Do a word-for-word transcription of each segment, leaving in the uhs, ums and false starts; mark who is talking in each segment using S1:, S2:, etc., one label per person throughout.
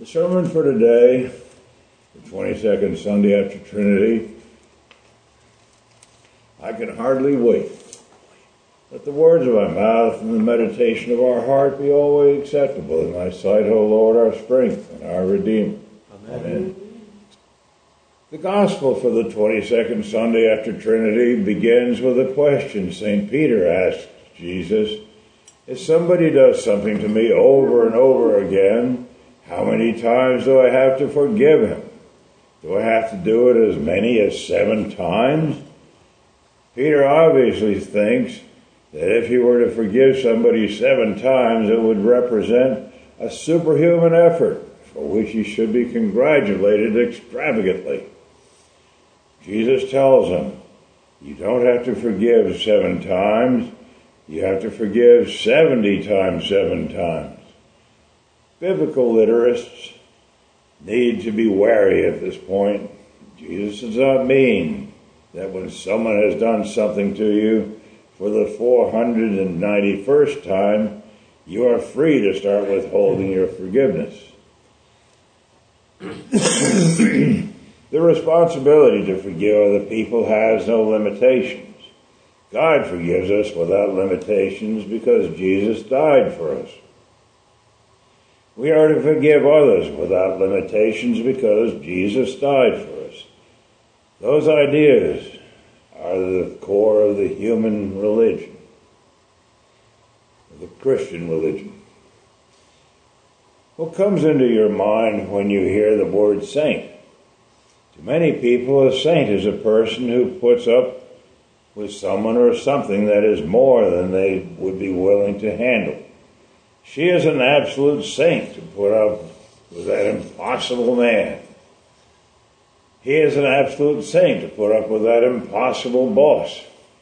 S1: sermon for today, the twenty-second Sunday after Trinity. I can hardly wait. Let the words of my mouth and the meditation of our heart be always acceptable in thy sight, O Lord, our strength and our Redeemer. Amen. Amen. The Gospel for the twenty-second Sunday after Trinity begins with a question Saint Peter asks Jesus. If somebody does something to me over and over again, how many times do I have to forgive him? Do I have to do it as many as seven times? Peter obviously thinks that if he were to forgive somebody seven times, it would represent a superhuman effort for which he should be congratulated extravagantly. Jesus tells him, you don't have to forgive seven times, you have to forgive seventy times seven times. Biblical literists need to be wary at this point. Jesus does not mean that when someone has done something to you for the four hundred ninety-first time, you are free to start withholding your forgiveness. The responsibility to forgive other people has no limitations. God forgives us without limitations because Jesus died for us. We are to forgive others without limitations because Jesus died for us. Those ideas are the core of the human religion, the Christian religion. What comes into your mind when you hear the word saint? To many people, a saint is a person who puts up with someone or something that is more than they would be willing to handle. She is an absolute saint to put up with that impossible man. He is an absolute saint to put up with that impossible boss.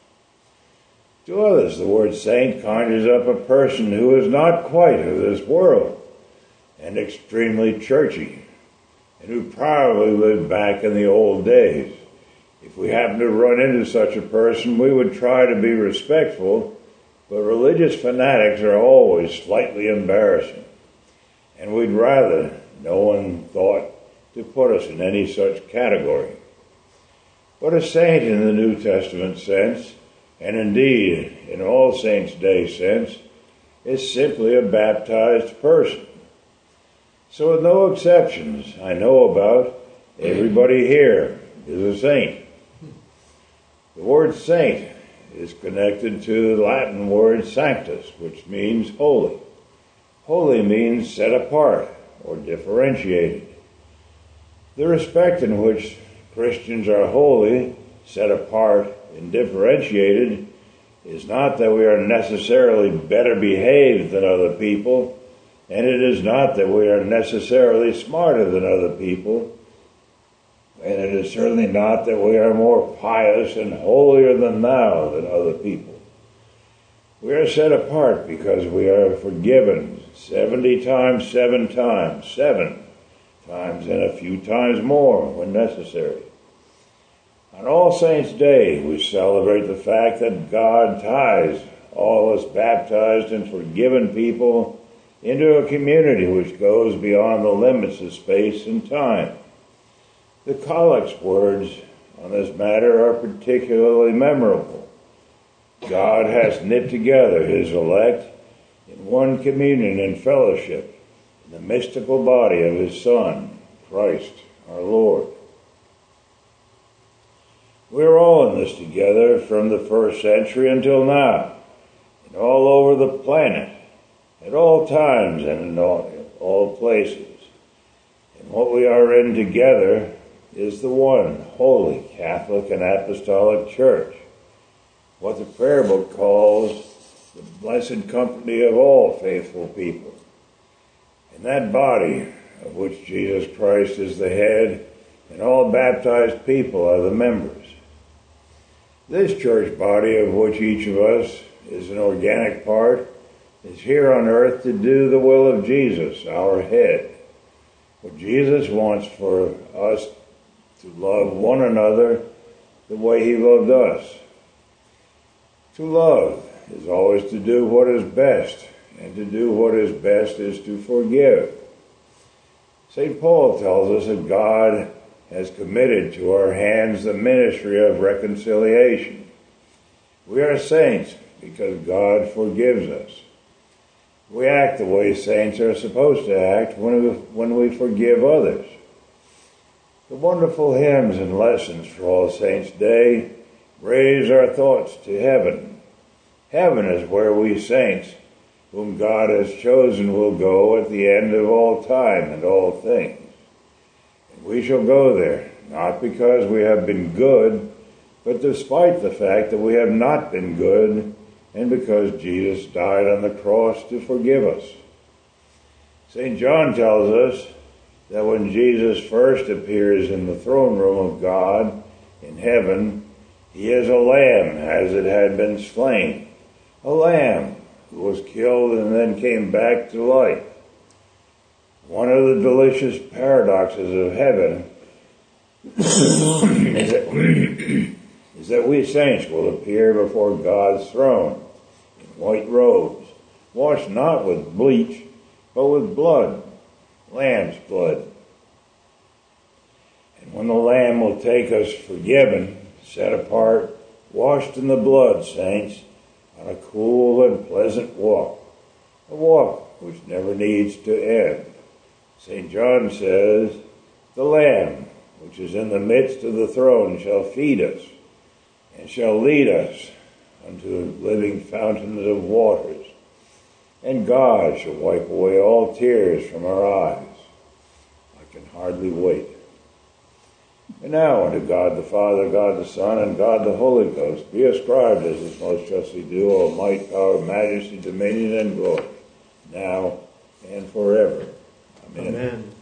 S1: To others, the word saint conjures up a person who is not quite of this world and extremely churchy, and who probably lived back in the old days. If we happen to run into such a person, we would try to be respectful, but religious fanatics are always slightly embarrassing, and we'd rather no one thought to put us in any such category. But a saint in the New Testament sense, and indeed in All Saints' Day sense, is simply a baptized person. So with no exceptions I know about, everybody here is a saint. The word saint is connected to the Latin word sanctus, which means holy. Holy means set apart or differentiated. The respect in which Christians are holy, set apart, and differentiated is not that we are necessarily better behaved than other people, and it is not that we are necessarily smarter than other people, and it is certainly not that we are more pious and holier than thou than other people. We are set apart because we are forgiven seventy times, seven times, seven times, and a few times more when necessary. On All Saints' Day, we celebrate the fact that God ties all us baptized and forgiven people into a community which goes beyond the limits of space and time. The collect's words on this matter are particularly memorable. God has knit together his elect in one communion and fellowship in the mystical body of his Son, Christ our Lord. We're all in this together from the first century until now, and all over the planet, at all times and in all, all places. And what we are in together is the one holy Catholic and Apostolic Church, what the prayer book calls the blessed company of all faithful people. And that body of which Jesus Christ is the head, and all baptized people are the members. This church body of which each of us is an organic part is here on earth to do the will of Jesus, our head. What Jesus wants for us to love one another the way he loved us. To love is always to do what is best, and to do what is best is to forgive. Saint Paul tells us that God has committed to our hands the ministry of reconciliation. We are saints because God forgives us. We act the way saints are supposed to act when we, when we forgive others. The wonderful hymns and lessons for All Saints' Day raise our thoughts to heaven. Heaven is where we saints, whom God has chosen, will go at the end of all time and all things. And we shall go there, not because we have been good, but despite the fact that we have not been good, and because Jesus died on the cross to forgive us. Saint John tells us that when Jesus first appears in the throne room of God in heaven, he is a lamb as it had been slain, a lamb who was killed and then came back to life. One of the delicious paradoxes of heaven is, that, is that we saints will appear before God's throne in white robes, washed not with bleach, but with blood, lamb's blood. And when the Lamb will take us forgiven, set apart, washed in the blood, saints, on a cool and pleasant walk, a walk which never needs to end. Saint John says, the Lamb, which is in the midst of the throne, shall feed us, and shall lead us unto living fountains of waters, and God shall wipe away all tears from our eyes. I can hardly wait. And now unto God the Father, God the Son, and God the Holy Ghost be ascribed as is most justly due all might, power, majesty, dominion, and glory, now and forever. Amen.
S2: Amen.